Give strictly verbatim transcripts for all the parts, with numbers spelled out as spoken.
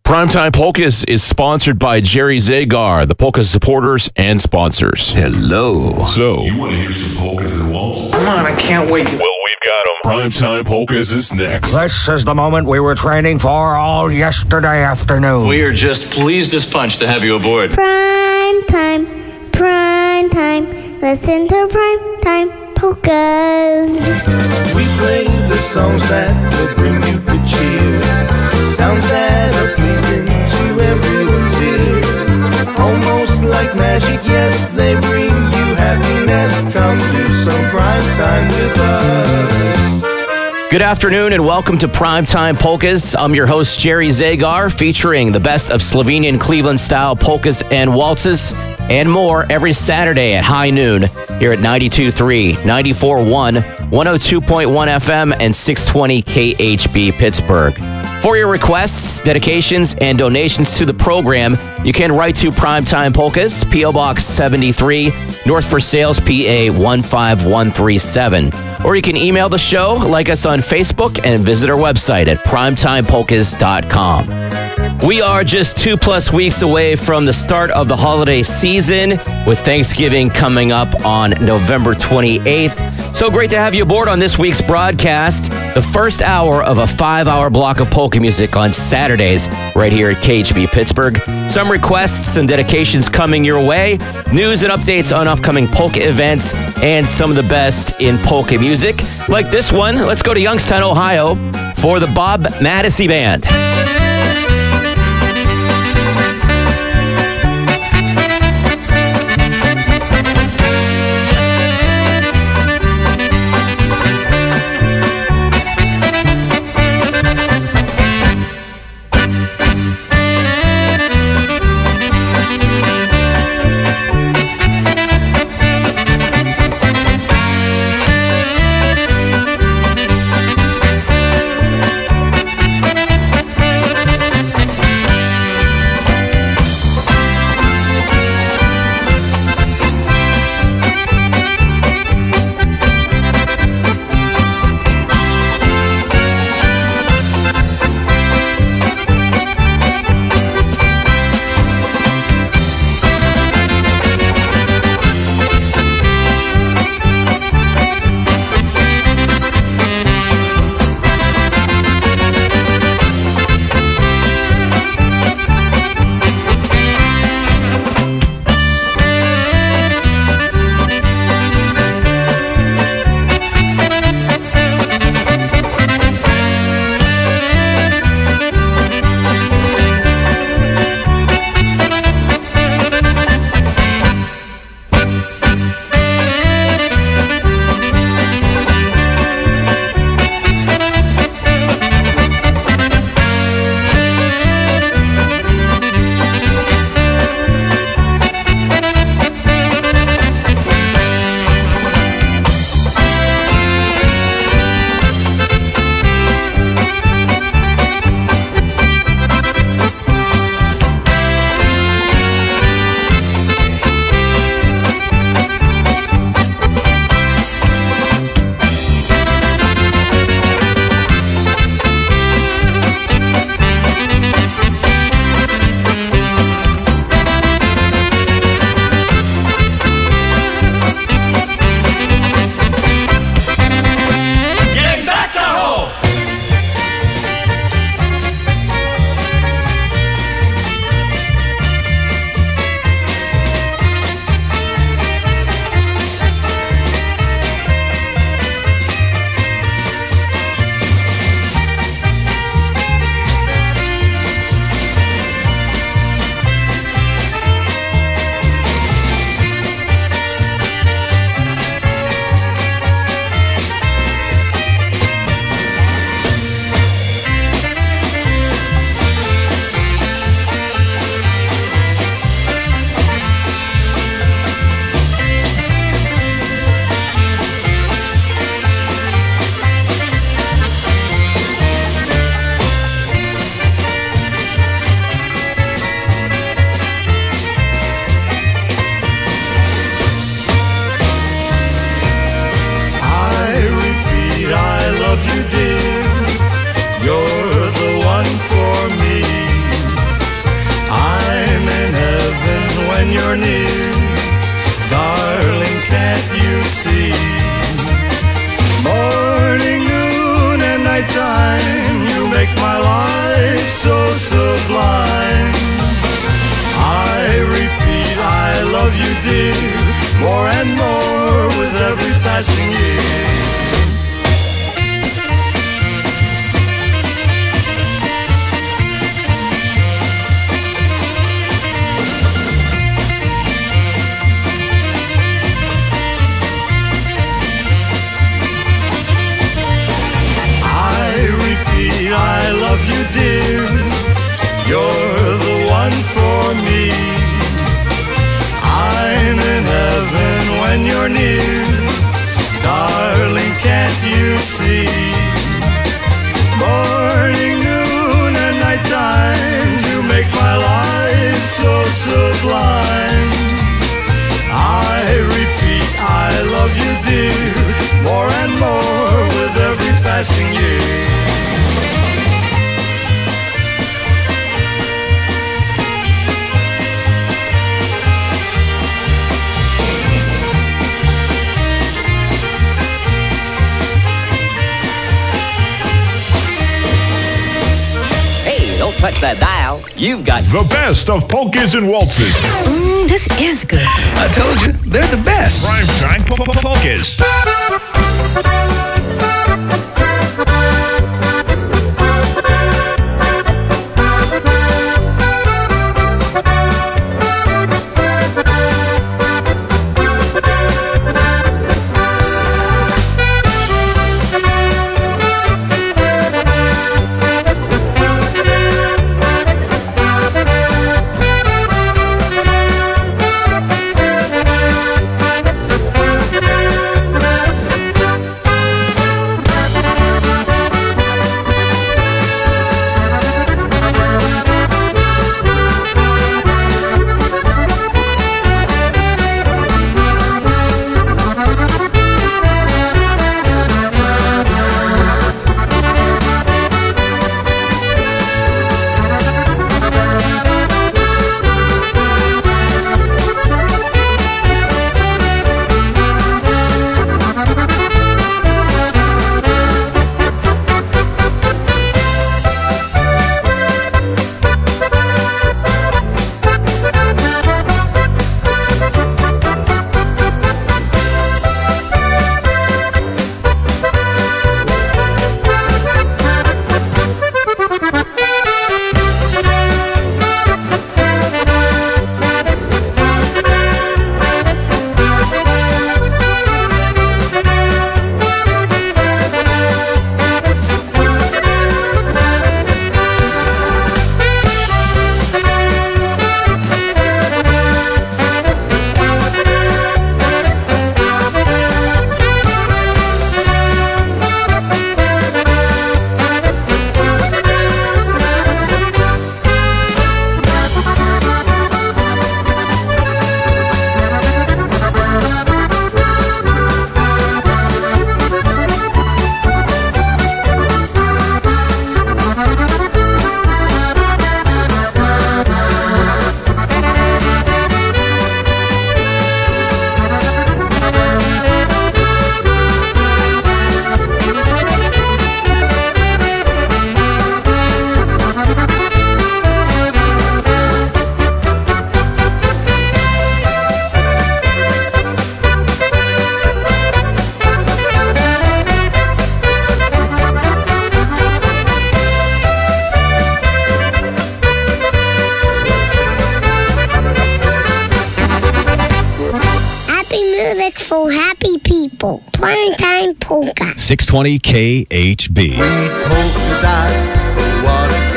Primetime Polkas is sponsored by Jerry Zagar, the Polka supporters and sponsors. Hello. So, You want to hear some polkas and waltzes? Come on, I can't wait. Well, we've got them. Primetime Polkas is next. This is the moment we were training for all yesterday afternoon. We are just pleased as punch to have you aboard. Prime time, prime time. Listen to prime time polkas. We play the songs that will bring you good cheer. Sounds that are pleasing to everyone's ear. Almost like magic, yes, they bring you happiness. Come do some prime time with us. Good afternoon and welcome to Primetime Polkas. I'm your host, Jerry Zagar, featuring the best of Slovenian Cleveland-style polkas and waltzes and more every Saturday at high noon here at ninety-two point three, ninety-four point one, one oh two point one F M, and six twenty K H B Pittsburgh. For your requests, dedications, and donations to the program, you can write to Primetime Polkas, P O Box seventy-three, North Versailles, P A one five one three seven. Or you can email the show, like us on Facebook, and visit our website at primetime polkas dot com. We are just two plus weeks away from the start of the holiday season, with Thanksgiving coming up on November twenty-eighth. So great to have you aboard on this week's broadcast, the first hour of a five-hour block of polka music on Saturdays right here at K H B Pittsburgh. Some requests and dedications coming your way, news and updates on upcoming polka events, and some of the best in polka music. Like this one, let's go to Youngstown, Ohio for the Bob Madisey Band. my life so sublime. I repeat, I love you, dear, more and more with every passing year. I love you, dear, you're the one for me. I'm in heaven when you're near, darling, can't you see? Morning, noon, and nighttime, you make my life so sublime. I repeat, I love you, dear, more and more with every passing year. Don't touch that dial. You've got The best of polkas and waltzes. Mm, this is good. I told you, they're the best. Primetime po- po- polkas. for happy people. Primetime Polka. six twenty K H B. Sweet polka dot, what a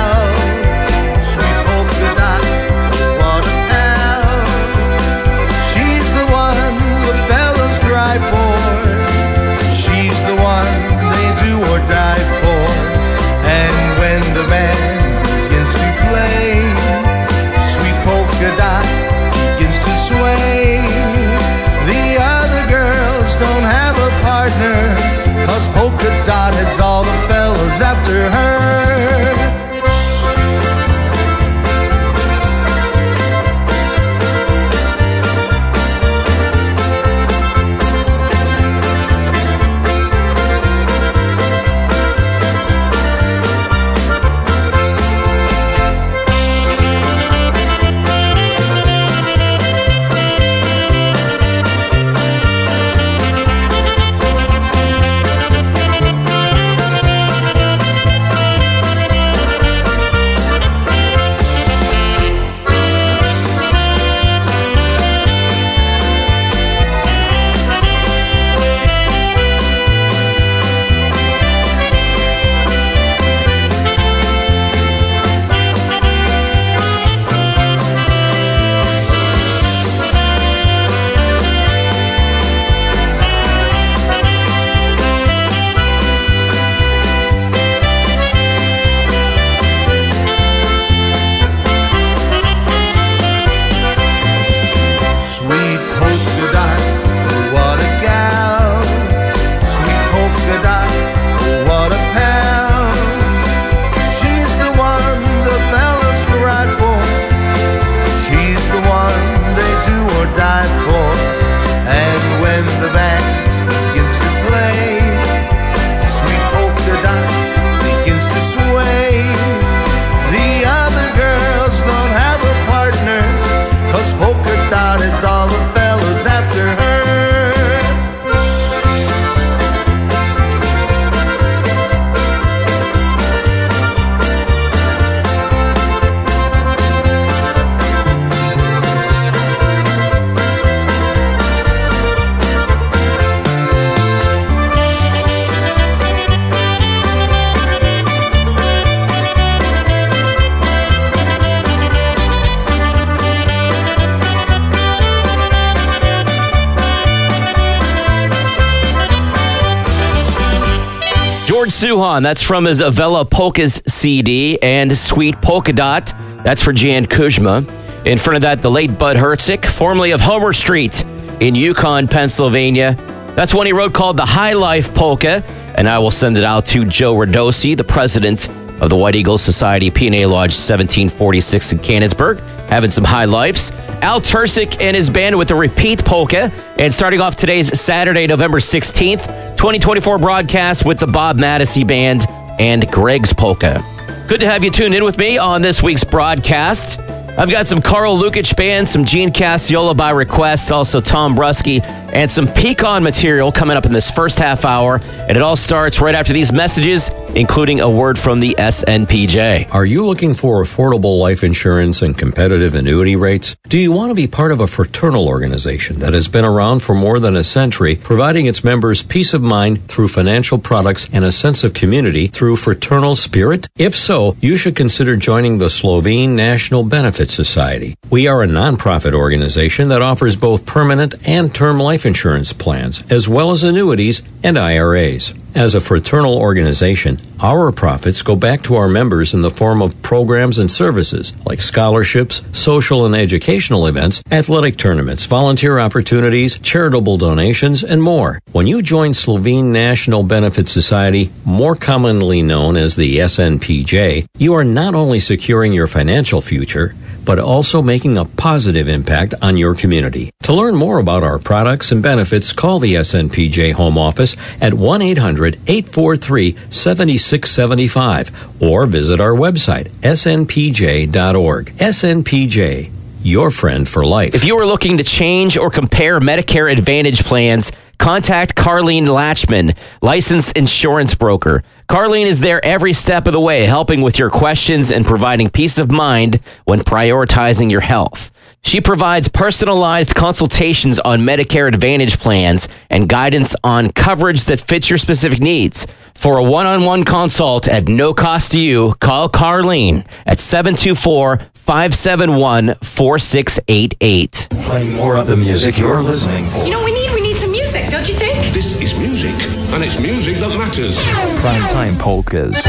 gal. Sweet polka dot, what a pal. She's the one the fellas cry for. She's the one they do or die for. And when the band begins to play, sweet polka dot begins to sway. The other girls don't have a partner, 'cause polka dot has all the fellas after her. Suhan, that's from his Avella Polkas C D, and Sweet Polka Dot, that's for Jan Kuzma. In front of that, the late Bud Hertzik, formerly of Homer Street in Yukon, Pennsylvania. That's one he wrote called the High Life Polka, and I will send it out to Joe Radosi, the president of the White Eagle Society, P and A Lodge seventeen forty-six in Canonsburg, having some high lifes. Al Tursic and his band with the Repeat Polka, and starting off today's Saturday, November sixteenth, twenty twenty-four broadcast with the Bob Madisey Band and Greg's Polka. Good to have you tuned in with me on this week's broadcast. I've got some Carl Lukic Band, some Gene Cassiola by request, also Tom Brusky, and some Pecan material coming up in this first half hour. And it all starts right after these messages, including a word from the S N P J. Are you looking for affordable life insurance and competitive annuity rates? Do you want to be part of a fraternal organization that has been around for more than a century, providing its members peace of mind through financial products and a sense of community through fraternal spirit? If so, you should consider joining the Slovene National Benefit Society. We are a nonprofit organization that offers both permanent and term life insurance plans, as well as annuities and I R As. As a fraternal organization, our profits go back to our members in the form of programs and services like scholarships, social and educational events, athletic tournaments, volunteer opportunities, charitable donations, and more. When you join Slovene National Benefit Society, more commonly known as the S N P J, you are not only securing your financial future, but also making a positive impact on your community. To learn more about our products and benefits, call the S N P J Home Office at one eight hundred eight four three seven six seven five or visit our website, S N P J dot org. S N P J, your friend for life. If you are looking to change or compare Medicare Advantage plans, contact Carlene Latchman, licensed insurance broker. Carlene is there every step of the way, helping with your questions and providing peace of mind when prioritizing your health. She provides personalized consultations on Medicare Advantage plans and guidance on coverage that fits your specific needs. For a one-on-one consult at no cost to you, call Carlene at seven two four, five seven one, four six eight eight. Playing more of the music you're listening for. You know, we need we need some music, don't you think? This is music, and it's music that matters. Primetime Polkas.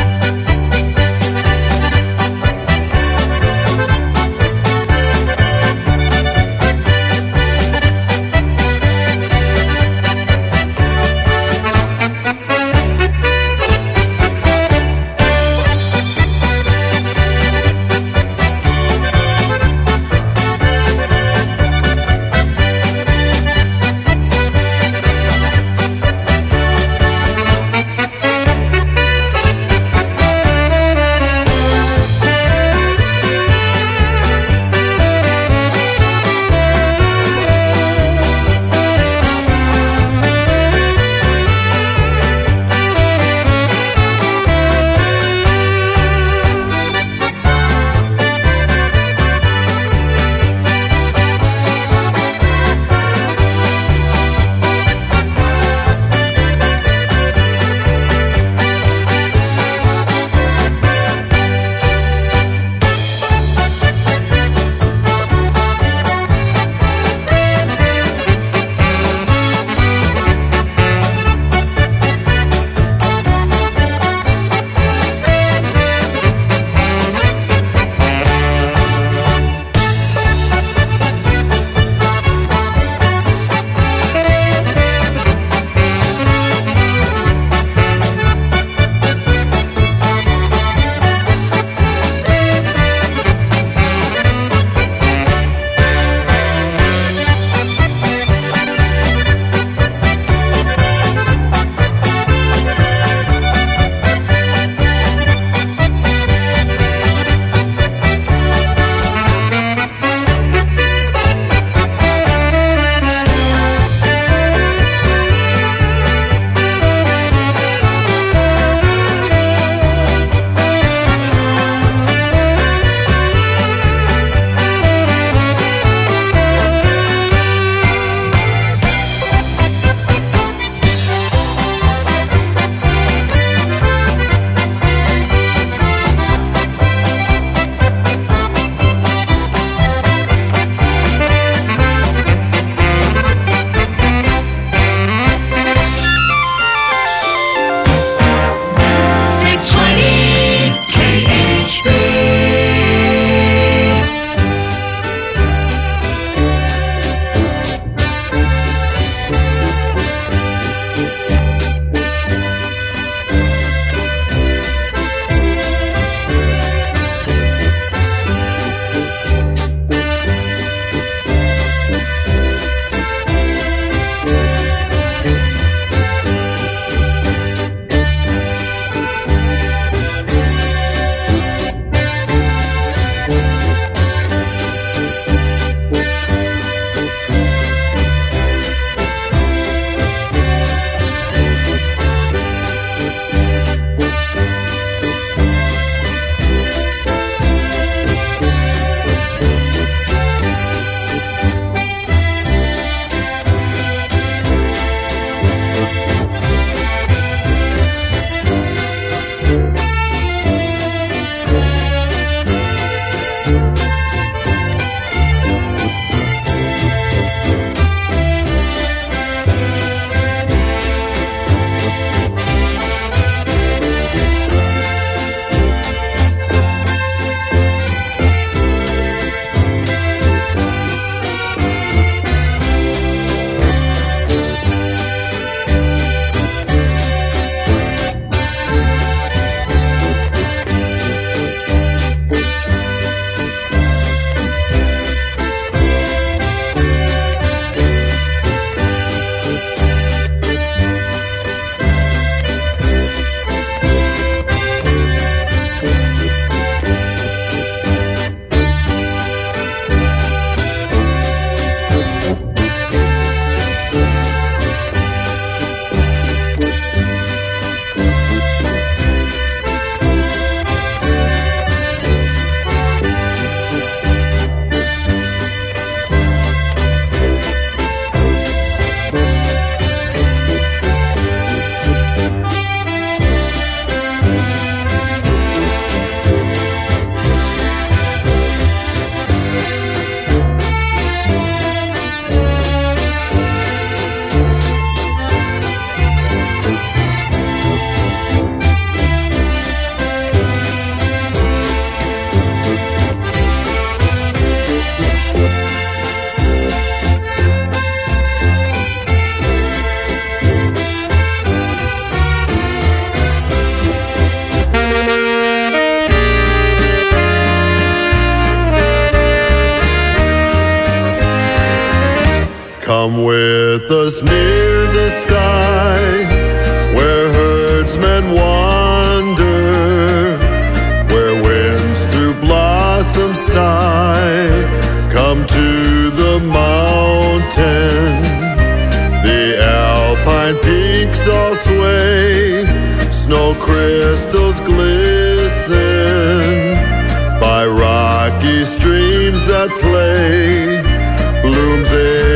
Come with us near the sky, where herdsmen wander, where winds through blossoms sigh. Come to the mountain, the alpine peaks all sway, snow crystals glisten by rocky streams that play, blooms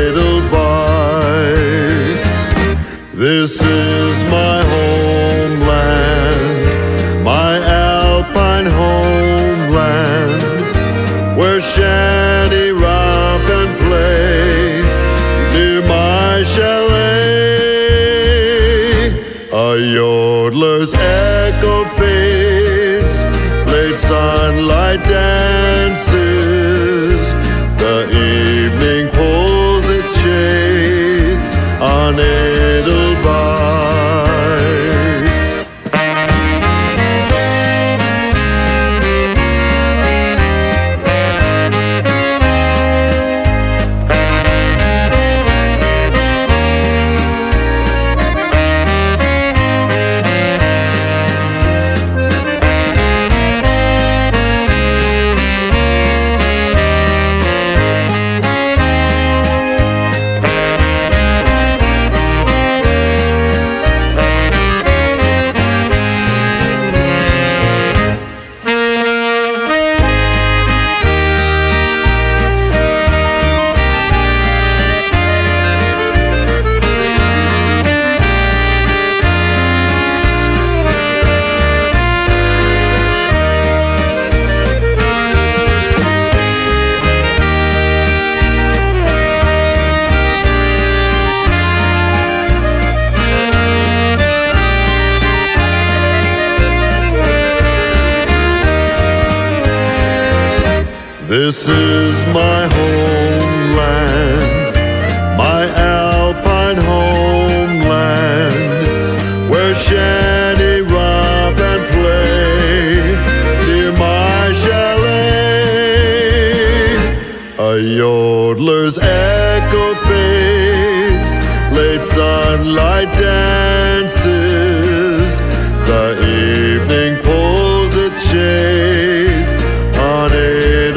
edelweiss. This is my homeland, my alpine homeland, where shanty romp and play near my chalet. A yodeler's echo fades, late sunlight dances, the evening pulls its shades on Edelweiss. This is my homeland, my alpine homeland, where shanty romp and play near my chalet. A yodeler's echo fades, late sunlight dances, the evening pulls its shades on Edelweiss.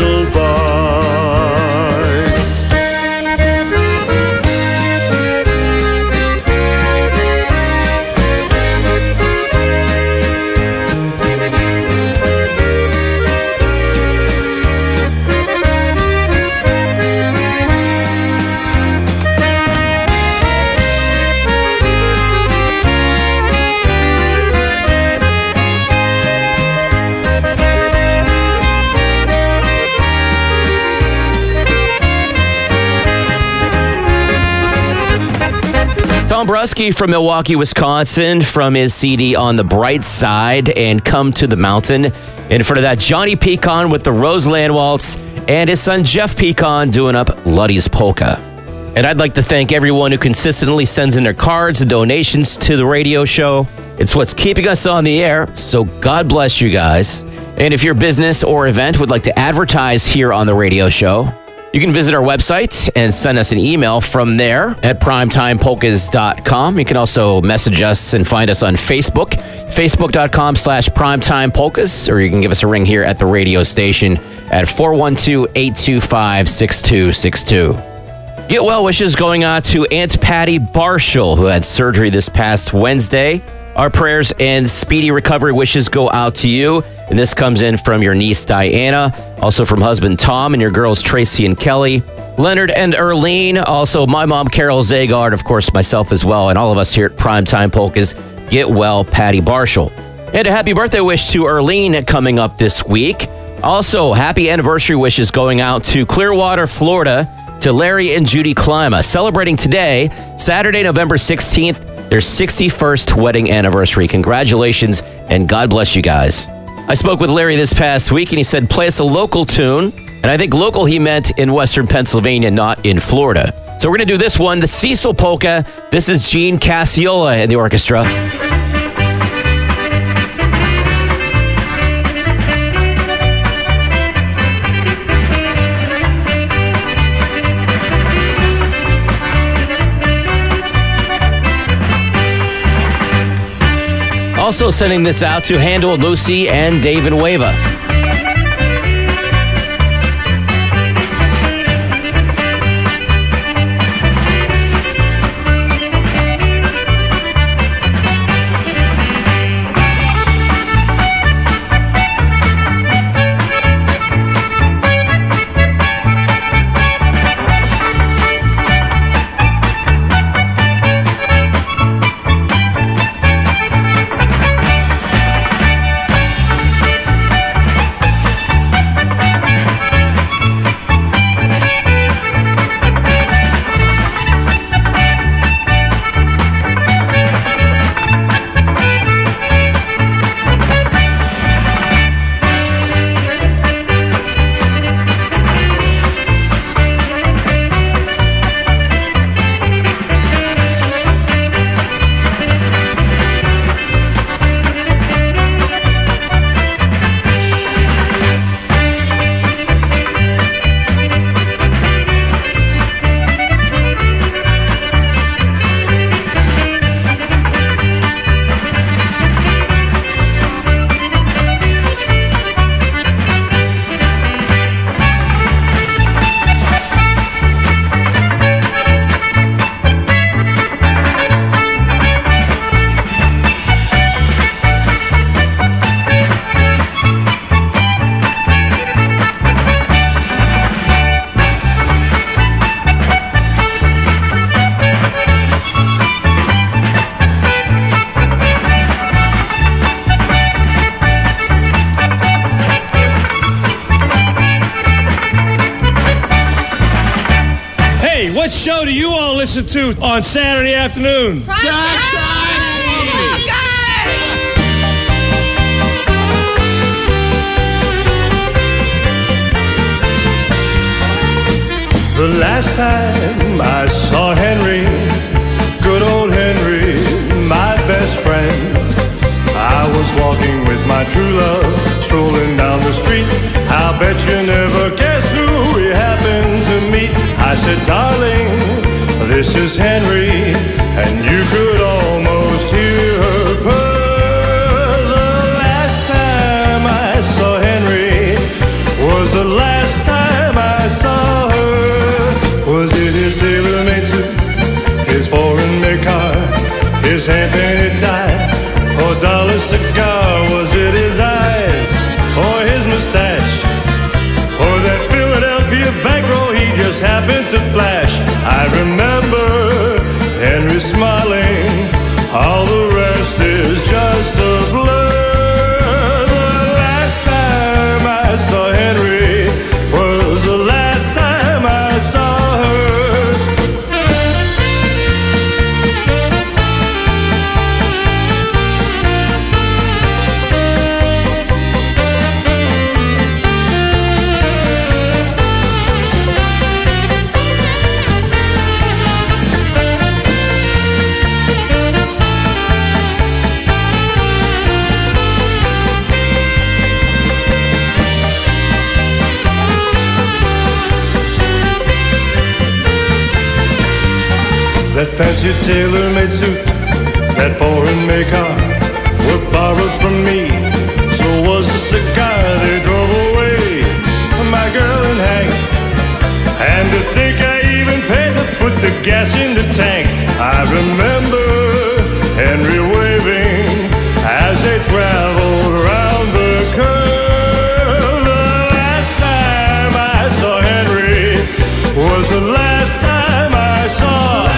Tom Bruschi from Milwaukee, Wisconsin, from his C D On the Bright Side and Come to the Mountain. In front of that, Johnny Pecan with the Roseland Waltz and his son Jeff Pecan doing up Luddy's Polka. And I'd like to thank everyone who consistently sends in their cards and donations to the radio show. It's what's keeping us on the air, so God bless you guys. And if your business or event would like to advertise here on the radio show, you can visit our website and send us an email from there at primetime polkas dot com. You can also message us and find us on Facebook, facebook.com slash primetimepolkas, or you can give us a ring here at the radio station at four one two, eight two five, six two six two. Get well wishes going on to Aunt Patty Barshall, who had surgery this past Wednesday. Our prayers and speedy recovery wishes go out to you. And this comes in from your niece, Diana, also from husband Tom and your girls, Tracy and Kelly, Leonard and Erlene, also my mom, Carol Zagard, of course, myself as well, and all of us here at Primetime Polkas. Get well, Patty Barshall. And a happy birthday wish to Erlene coming up this week. Also, happy anniversary wishes going out to Clearwater, Florida, to Larry and Judy Klima, celebrating today, Saturday, November sixteenth, their sixty-first wedding anniversary. Congratulations, and God bless you guys. I spoke with Larry this past week, and he said, play us a local tune. And I think local he meant in Western Pennsylvania, not in Florida. So we're going to do this one, the Cecil Polka. This is Gene Cassiola and the orchestra. Also sending this out to Handle Lucy and David Wava. What show do you all listen to on Saturday afternoon? Prime Time! The last time I saw Henry, good old Henry, my best friend, I was walking with my true love, strolling down the street. I'll bet you never guess who we happened to meet. I said, darling, this is Henry, and you could almost hear her purr. The last time I saw Henry was the last time I saw her. Was it his tailor-made suit, his foreign-made car, his hand-painted tie, or dollar cigar? Was it his eyes, or his mustache, or that Philadelphia bankroll he just happened to flash? I remember Henry smiling, all the rest is just a blur. The last time I saw Henry was the last time I saw her. That fancy tailor-made suit, that foreign-made car were borrowed from me. So was the cigar they drove away, my girl and Hank. And to think I even paid to put the gas in the tank. I remember Henry waving as they traveled around the curve. The last time I saw Henry was the last time I saw.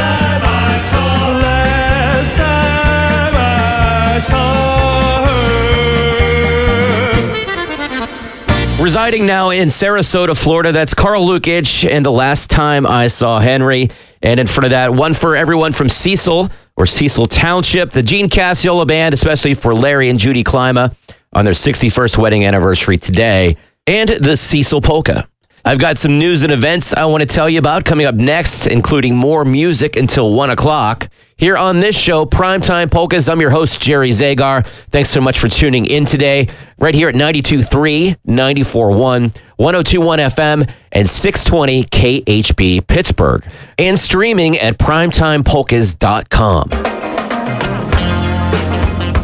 Residing now in Sarasota, Florida, that's Carl Lukich, and The Last Time I Saw Henry. And in front of that, one for everyone from Cecil, or Cecil Township, the Gene Cassiola Band, especially for Larry and Judy Klima on their sixty-first wedding anniversary today, and the Cecil Polka. I've got some news and events I want to tell you about coming up next, including more music until one o'clock. Here on this show, Primetime Polkas, I'm your host, Jerry Zagar. Thanks so much for tuning in today, right here at ninety-two point three, ninety-four point one, one oh two point one F M, and six twenty K H B Pittsburgh, and streaming at primetime polkas dot com.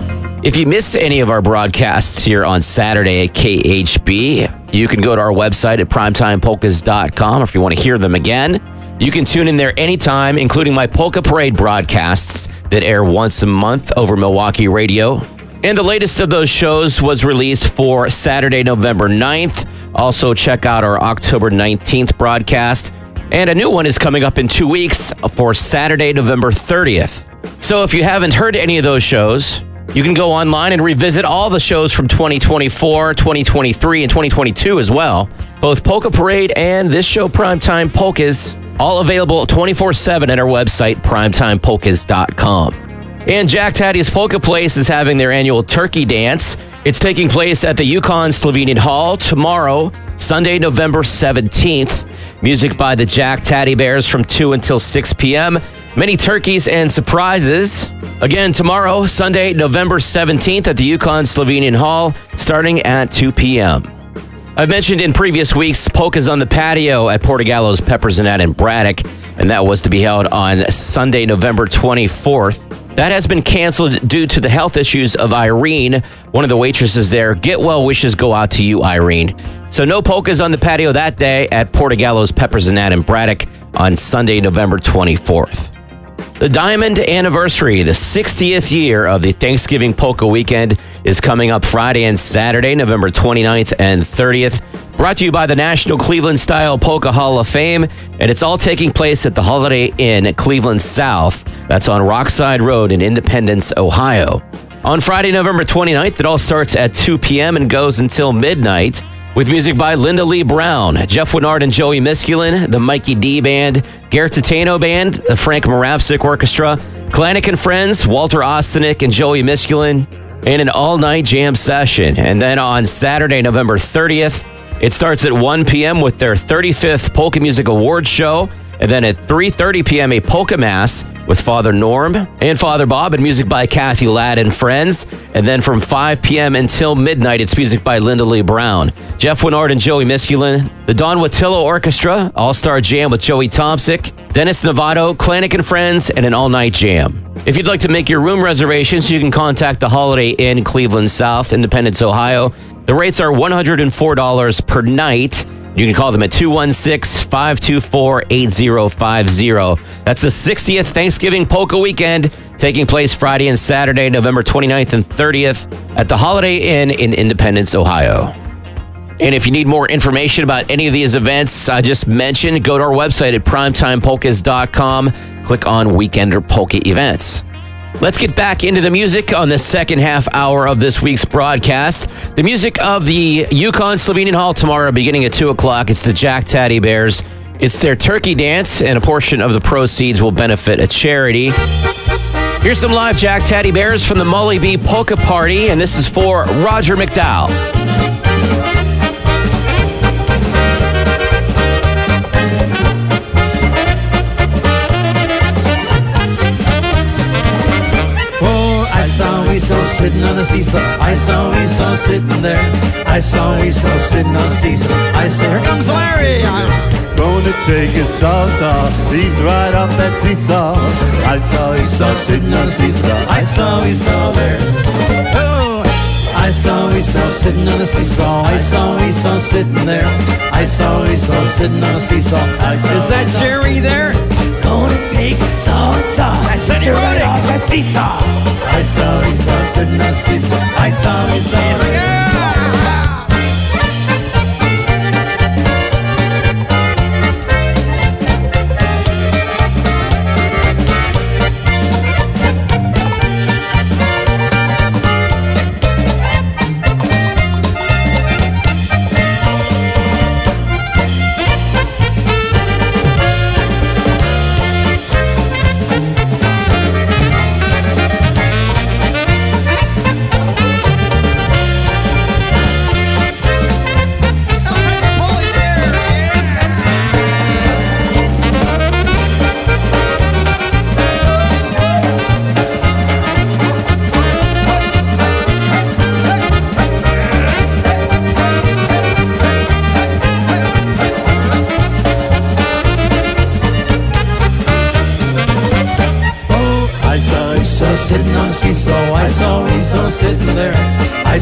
If you miss any of our broadcasts here on Saturday at K H B, you can go to our website at primetime polkas dot com, or if you want to hear them again, you can tune in there anytime, including my Polka Parade broadcasts that air once a month over Milwaukee radio. And the latest of those shows was released for Saturday, November ninth. Also, check out our October nineteenth broadcast. And a new one is coming up in two weeks for Saturday, November thirtieth. So if you haven't heard any of those shows, you can go online and revisit all the shows from twenty twenty-four, twenty twenty-three, and twenty twenty-two as well. Both Polka Parade and this show, Primetime Polkas, all available twenty-four seven at our website, primetime polkas dot com. And Jack Taddy's Polka Place is having their annual Turkey Dance. It's taking place at the Yukon Slovenian Hall tomorrow, Sunday, November seventeenth. Music by the Jack Taddy Bears from two until six p.m. Many turkeys and surprises. Again, tomorrow, Sunday, November seventeenth at the Yukon Slovenian Hall, starting at two p.m. I've mentioned in previous weeks Polkas on the Patio at Portogallo's Peppers and Ad in Braddock, and that was to be held on Sunday, November twenty-fourth. That has been canceled due to the health issues of Irene, one of the waitresses there. Get well wishes go out to you, Irene. So no polkas on the patio that day at Portogallo's Peppers and Ad in Braddock on Sunday, November twenty-fourth. The Diamond Anniversary, the sixtieth year of the Thanksgiving Polka Weekend, is coming up Friday and Saturday, November twenty-ninth and thirtieth. Brought to you by the National Cleveland Style Polka Hall of Fame, and it's all taking place at the Holiday Inn at Cleveland South. That's on Rockside Road in Independence, Ohio. On Friday, November twenty-ninth, it all starts at two p.m. and goes until midnight, with music by Linda Lee Brown, Jeff Winnard and Joey Miskulin, the Mikey D Band, Gert Tatano Band, the Frank Moravsik Orchestra, Klanik and Friends, Walter Ostanek and Joey Miskulin, and an all-night jam session. And then on Saturday, November thirtieth, it starts at one p.m. with their thirty-fifth Polka Music Awards show, and then at three thirty p.m. a Polka Mass with Father Norm and Father Bob, and music by Kathy Ladd and Friends. And then from five p.m. until midnight, it's music by Linda Lee Brown, Jeff Winnard and Joey Miskulin, the Don Watillo Orchestra, All-Star Jam with Joey Tomsic, Dennis Novato, Klanik and Friends, and an all-night jam. If you'd like to make your room reservations, you can contact the Holiday Inn, Cleveland South, Independence, Ohio. The rates are one hundred four dollars per night. You can call them at two one six, five two four, eight zero five zero. That's the sixtieth Thanksgiving Polka Weekend, taking place Friday and Saturday, November twenty-ninth and thirtieth at the Holiday Inn in Independence, Ohio. And if you need more information about any of these events I just mentioned, go to our website at primetime polkas dot com. Click on Weekender Polka Events. Let's get back into the music on the second half hour of this week's broadcast. The music of the Yukon Slovenian Hall tomorrow beginning at two o'clock. It's the Jack Taddy Bears. It's their Turkey Dance, and a portion of the proceeds will benefit a charity. Here's some live Jack Taddy Bears from the Molly B Polka Party, and this is for Roger McDowell. We saw sitting on the seesaw. I saw we saw sitting there. I saw we saw sitting on the seesaw. I saw. Here comes Larry. I'm gonna take it soft off. He's right off that seesaw. I saw he saw sitting on the seesaw. I saw we saw there. Oh, I saw we saw sitting on the seesaw. I saw we saw sitting there. I saw we saw sitting on the seesaw. I saw Is that Jerry there? Gonna take it soft soft. That's it. Right off that seesaw. I saw he saw sitting on the seesaw. I saw he saw there.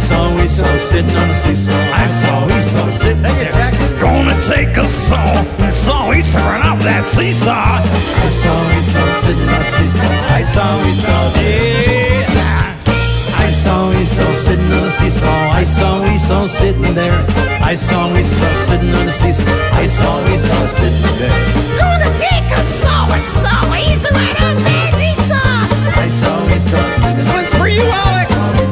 saw, we saw sitting on the seesaw. I saw, we saw sitting there. Gonna take a saw and saw we saw run off that seesaw. I saw, we saw sitting on the seesaw. I saw, we saw, yeah. I saw, we saw sitting on the seesaw. I saw, we saw sitting there. I saw, we saw sitting on the seesaw. I saw, we saw sitting there. Gonna take a saw and saw he's right on that seesaw. I saw, we saw. This one's for you, Alex.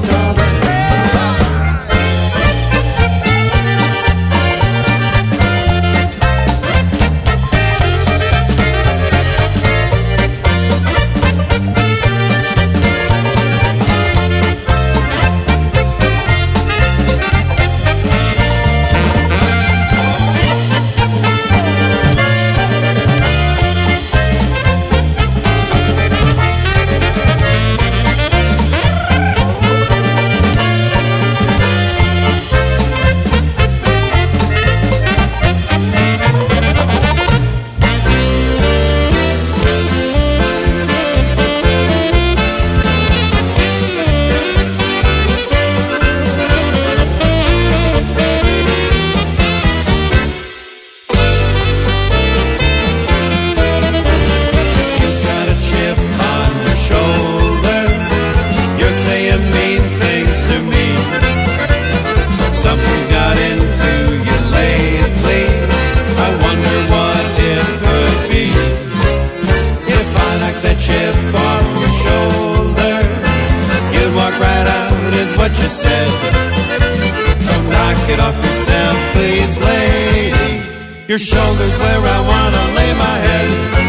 Your shoulder's where I wanna lay my head.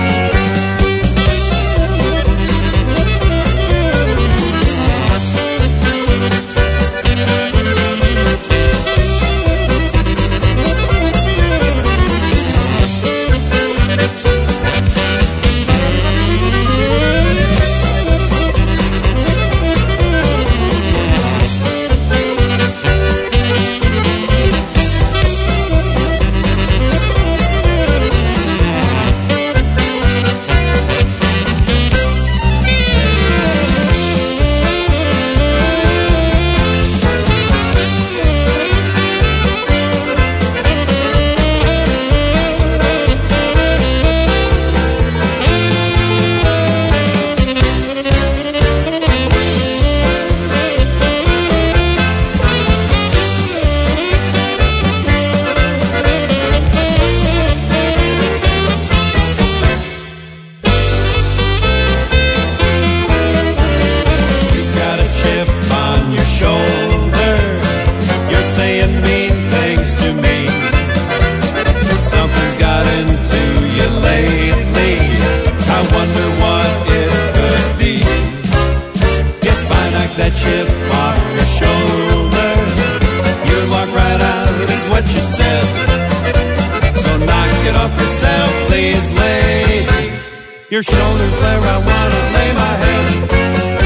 Your shoulder's where I wanna lay my head.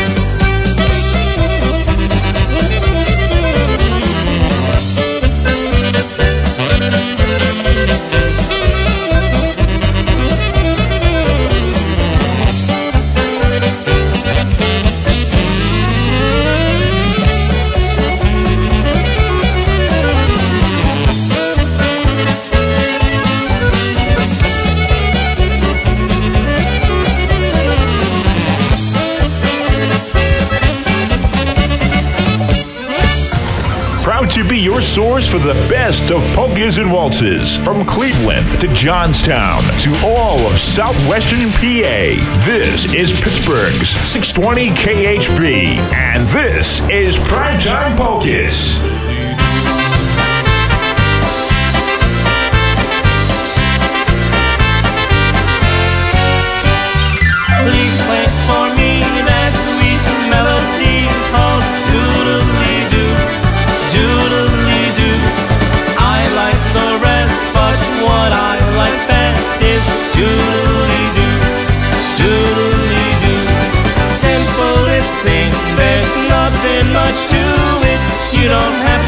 To be your source for the best of polkas and waltzes. From Cleveland to Johnstown to all of southwestern P A. This is Pittsburgh's six twenty K H B. And this is Primetime Polkas. Please play for me that sweet melody called Doodle-Dee-Doo. Doodle-Dee-Doo. I like the rest, but what I like best is Doodle-Dee-Doo. Doodle-Dee-Doo. Simplest thing, there's nothing much to it. You don't have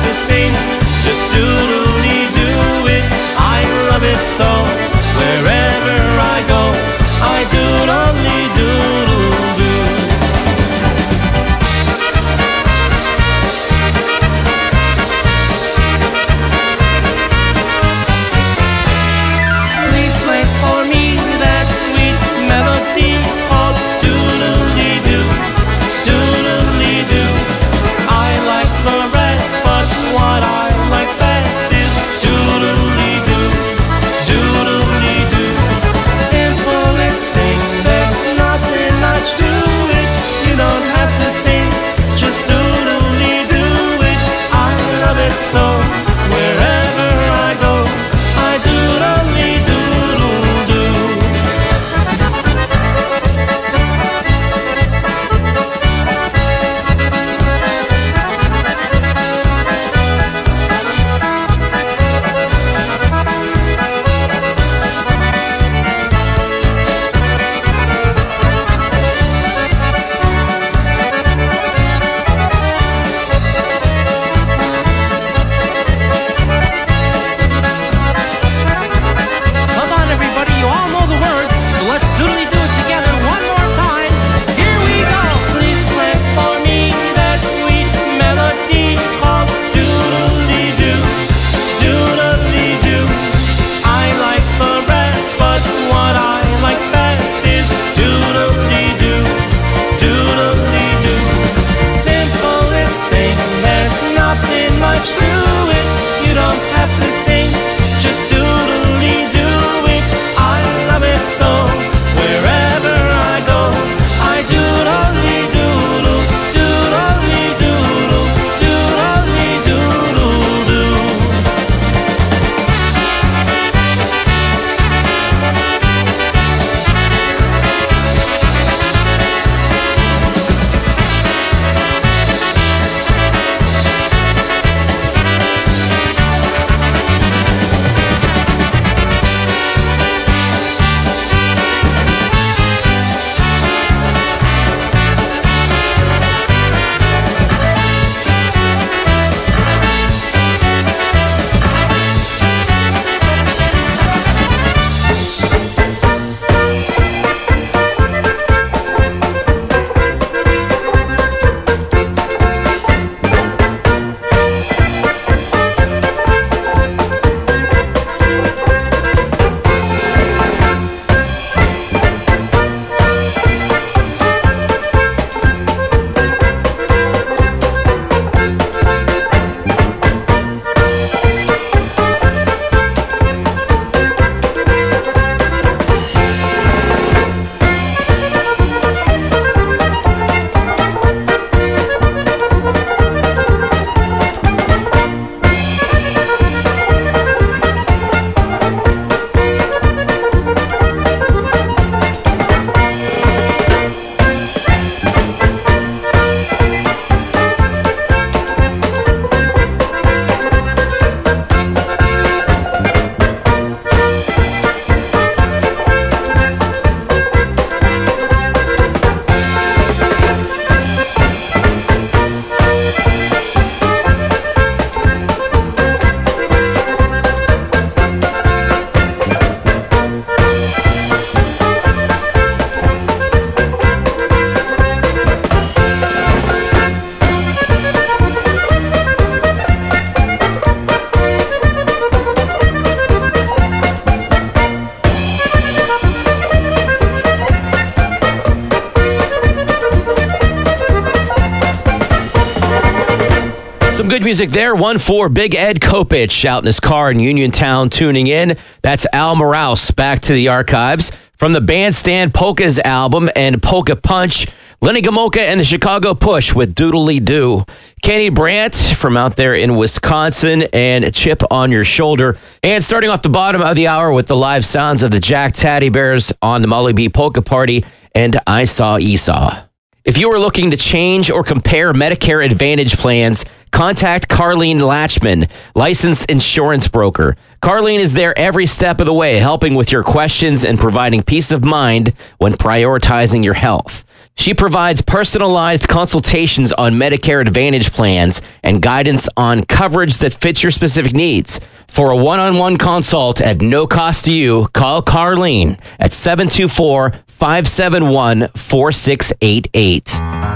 Some good music there. One for Big Ed Kopich out in his car in Uniontown tuning in. That's Al Morales back to the archives. From the Bandstand Polkas album and Polka Punch, Lenny Gomulka and the Chicago Push with Doodly Doo. Kenny Brandt from out there in Wisconsin and Chip on Your Shoulder. And starting off the bottom of the hour with the live sounds of the Jack Taddy Bears on the Molly B Polka Party and I Saw Esau. If you are looking to change or compare Medicare Advantage plans, contact Carlene Latchman, licensed insurance broker. Carlene is there every step of the way, helping with your questions and providing peace of mind when prioritizing your health. She provides personalized consultations on Medicare Advantage plans and guidance on coverage that fits your specific needs. For a one-on-one consult at no cost to you, call Carlene at seven two four, five seven one, four six eight eight.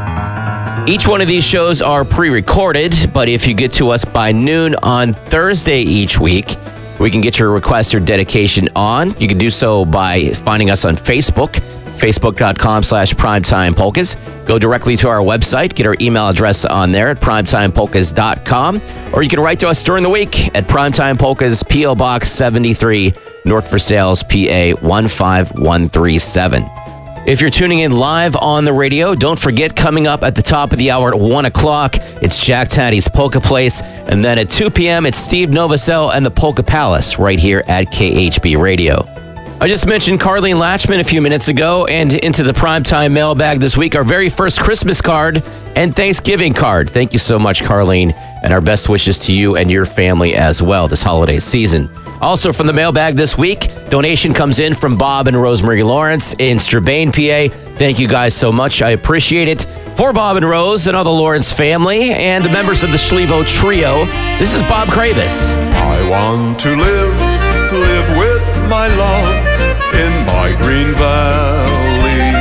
Each one of these shows are pre-recorded, but if you get to us by noon on Thursday each week, we can get your request or dedication on. You can do so by finding us on Facebook, facebook.com slash primetime polkas. Go directly to our website, get our email address on there at primetime polkas dot com, or you can write to us during the week at Primetime Polkas, P O Box seventy-three, North Versailles, P A one five one three seven. If you're tuning in live on the radio, don't forget, coming up at the top of the hour at one o'clock, it's Jack Taddy's Polka Place, and then at two p.m., it's Steve Novosel and the Polka Palace right here at K H B Radio. I just mentioned Carlene Latchman a few minutes ago, and into the primetime mailbag this week, our very first Christmas card and Thanksgiving card. Thank you so much, Carlene, and our best wishes to you and your family as well this holiday season. Also from the mailbag this week, donation comes in from Bob and Rosemary Lawrence in Strabane, P A. Thank you guys so much. I appreciate it. For Bob and Rose and all the Lawrence family and the members of the Schlevo Trio, this is Bob Kravis. I want to live, live with my love in my green valley.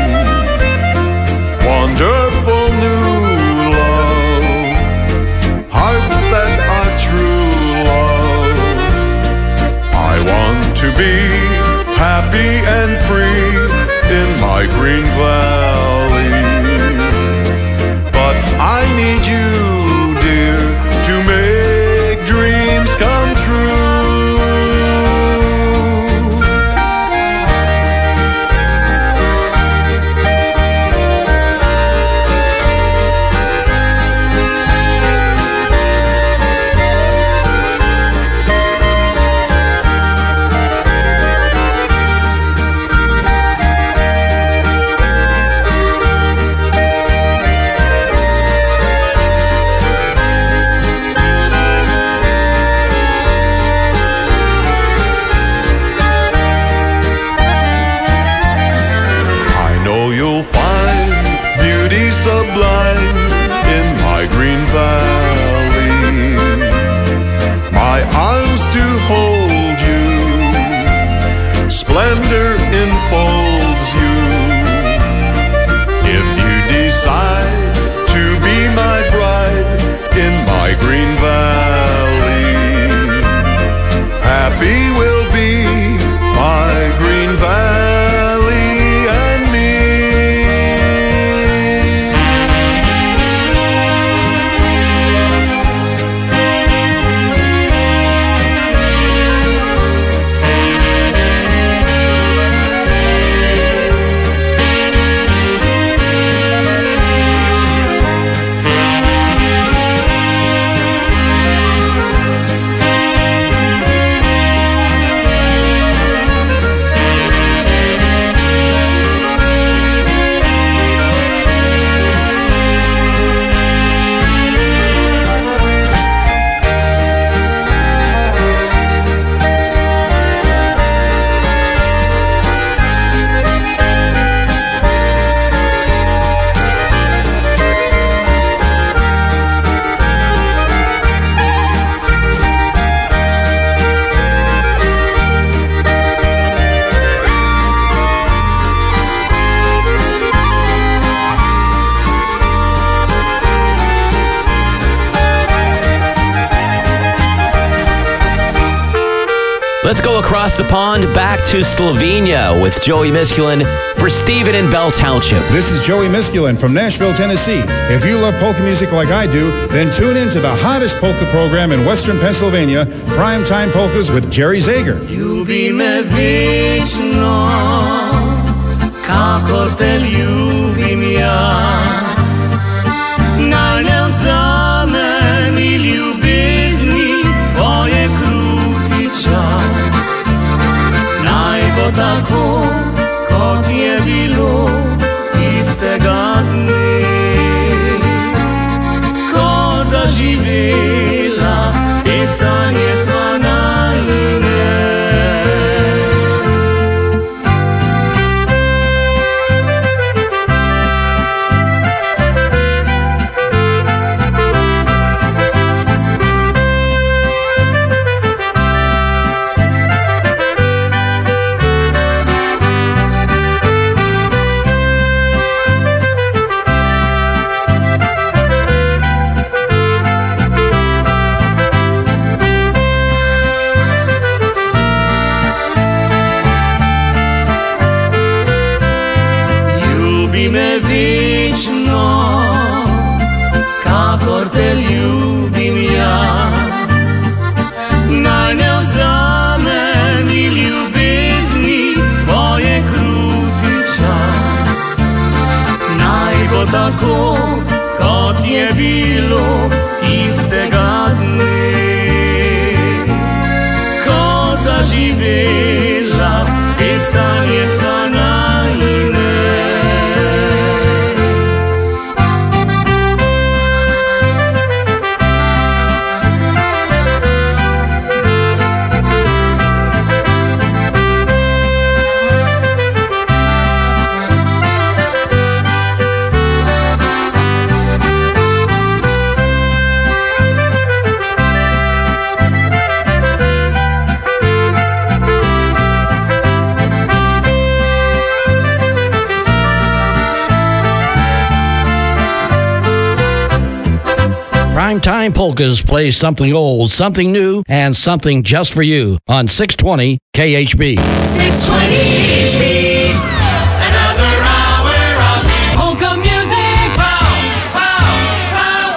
Wonderful new love, hearts that are true love. I want to be happy and free in my green valley. But I need you, dear, to make dreams come true. Sublime in my green valley, my arms to hold you, splendor enfolds you. If you decide to be my bride in my green valley, happy will be my green valley and me. across the pond back to Slovenia with Joey Miskulin for Stephen in Bell Township. This is Joey Miskulin from Nashville, Tennessee. If you love polka music like I do, then tune in to the hottest polka program in Western Pennsylvania, Primetime Polkas with Jerry Zager. Ljubime večno, kako te ljubim jaz. Naj ne vzame mi ljubezni tvoje kruti čas. Naj bo tako, kot je bilo tistega dne, ko zaživela pesanje sva najine. Kakor te ljubim jaz, naj ne vzame mi ljubezni tvoje kruti čas. Naj bo tako, kot je bilo tistega dne, ko zaživela pesanje sva najine. Primetime Polkas plays something old, something new, and something just for you on six twenty K H B. six twenty K H B, another hour of polka music. Pow, pow, pow,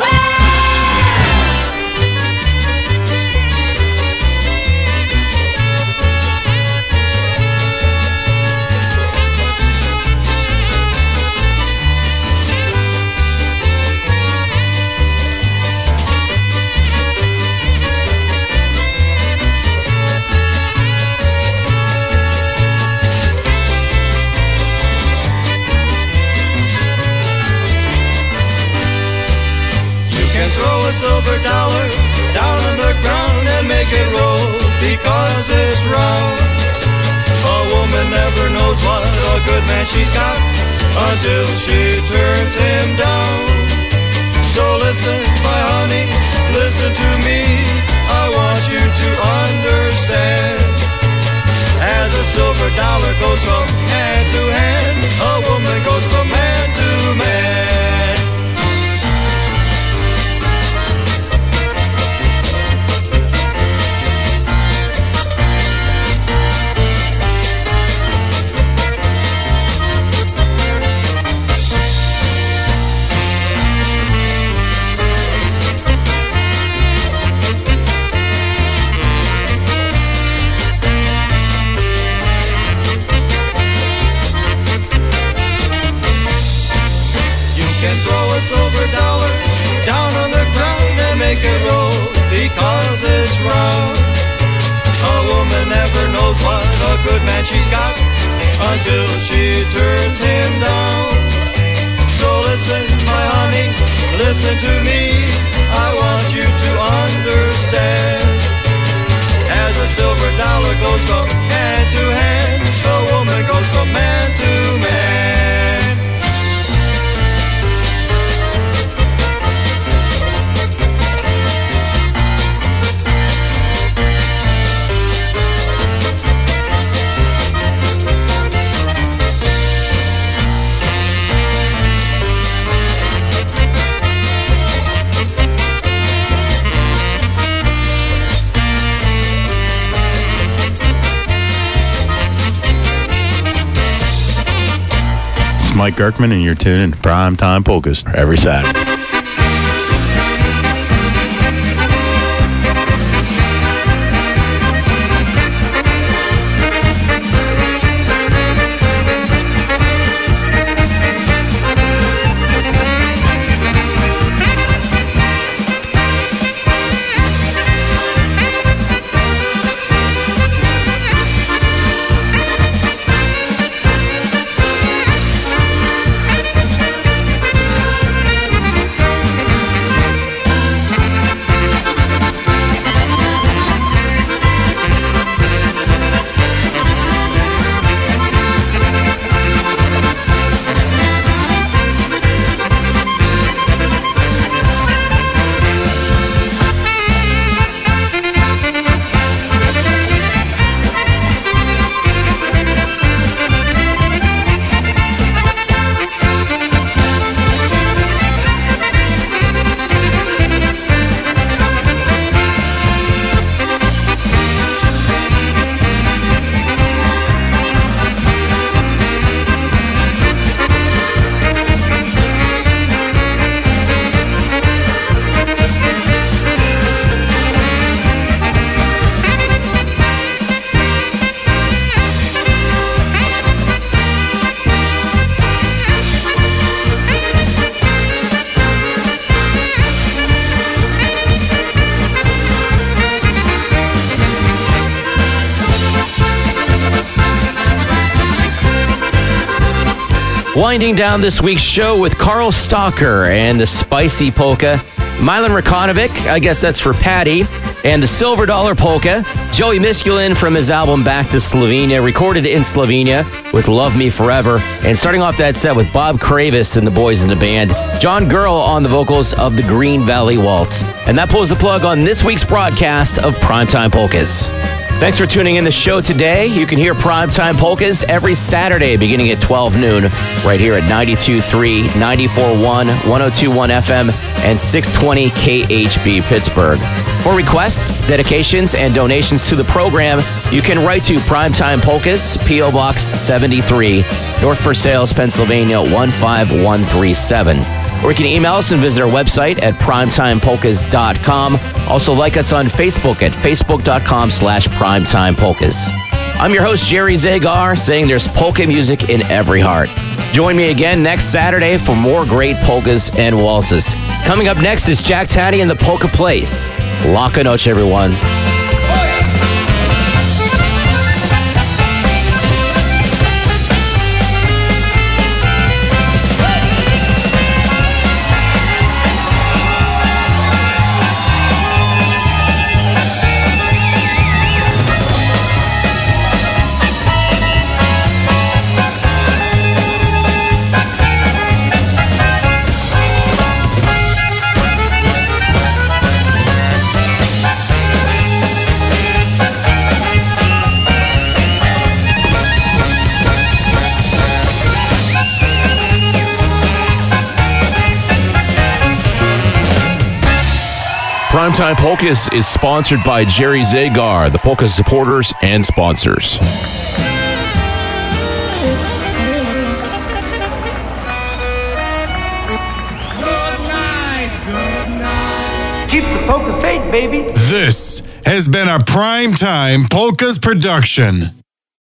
silver dollar down on the ground and make it roll because it's round. A woman never knows what a good man she's got until she turns him down. So listen, my honey, listen to me. I want you to understand. As a silver dollar goes from hand to hand, a woman goes from man to man. Silver dollar down on the ground and make it roll because it's round. A woman never knows what a good man she's got until she turns him down. So listen, my honey, listen to me. I want you to understand. As a silver dollar goes from hand to hand, a woman goes from man to man. is Mike Gerkman, and you're tuning to Primetime Polkas every Saturday. Winding down this week's show with Carl Stalker and the Spicy Polka, Milan Rakanovic, I guess that's for Patty, and the Silver Dollar Polka, Joey Miskulin from his album Back to Slovenia, recorded in Slovenia with Love Me Forever, and starting off that set with Bob Kravis and the boys in the band, John Gurl on the vocals of the Green Valley Waltz. And that pulls the plug on this week's broadcast of Primetime Polkas. Thanks for tuning in the show today. You can hear Primetime Polkas every Saturday beginning at twelve noon right here at ninety-two point three, ninety-four point one, one oh two point one F M, and six twenty K H B Pittsburgh. For requests, dedications, and donations to the program, you can write to Primetime Polkas, P O Box seventy-three, North Versailles, Pennsylvania one five one three seven. Or you can email us and visit our website at primetime polkas dot com. Also like us on Facebook at facebook.com slash primetimepolkas. I'm your host, Jerry Zagar, saying there's polka music in every heart. Join me again next Saturday for more great polkas and waltzes. Coming up next is Jack Taddy and the Polka Place. Laka noche, everyone. Primetime Polkas is sponsored by Jerry Zagar, the Polka supporters and sponsors. Good night, good night. Keep the polka faith, baby. This has been a Primetime Polkas production.